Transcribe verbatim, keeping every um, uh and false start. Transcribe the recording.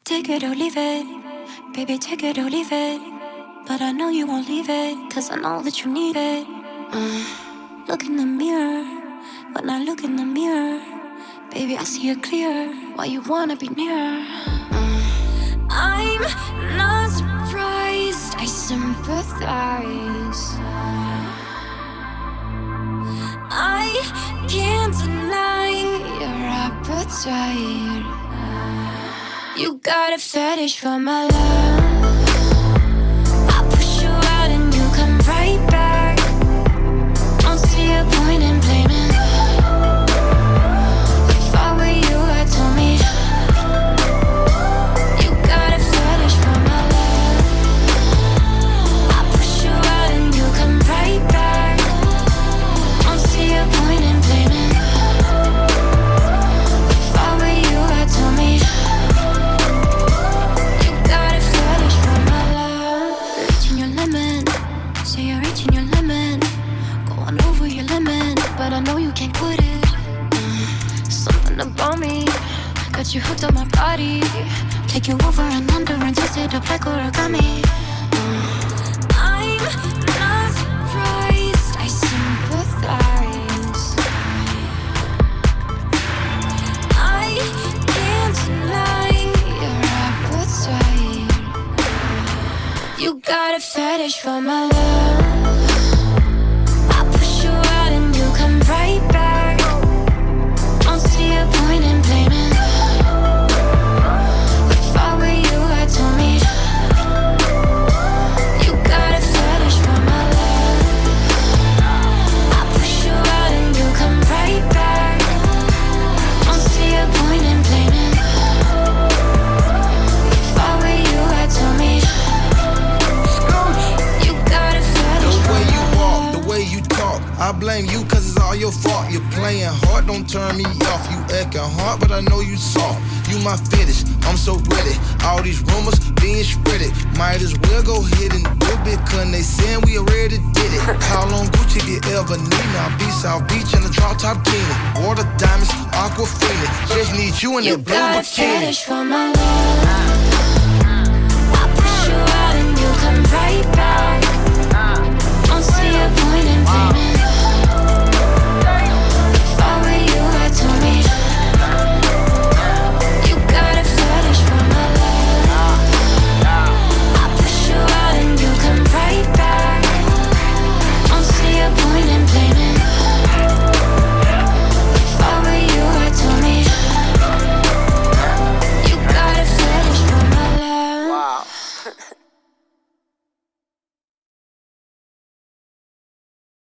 Take it or leave it, baby, take it or leave it. But I know you won't leave it, cause I know that you need it. uh, Look in the mirror, when I look in the mirror, baby, I see it clear, why you wanna be near. uh, I'm not surprised, I sympathize. I can't deny your appetite. You got a fetish for my love. I push you out and you come right back. Don't see a point in blaming. If I were you, I'd tell me. You got a fetish for my love. I push you out and you come right back. Don't see a point in blaming. If I were you, I'd tell me. But I know you can't quit it. uh, Something about me got you hooked on my body. Take you over and under and twist it up like origami. uh, I'm not surprised, I sympathize. I can't deny your appetite. You got a fetish for my love. Come right back. Don't see a point in blaming. If I were you, I'd tell me. You got a fetish for my love. I push you out and you come right back. Don't see a point in blaming. If I were you, I'd tell me. You got a fetish for my love. The way you walk, the way you talk, I blame you cause it's all your fault. You're playing hard, don't turn me off. You acting hard, but I know you soft. You my fetish, I'm so ready. All these rumors being spreaded. Might as well go ahead and do it, cause they saying we already did it. Call on Gucci if you ever need me. I'll be South Beach in the drop top bikini. Water diamonds, aquafina. Just need you in that blue bikini. You got a fetish for my love.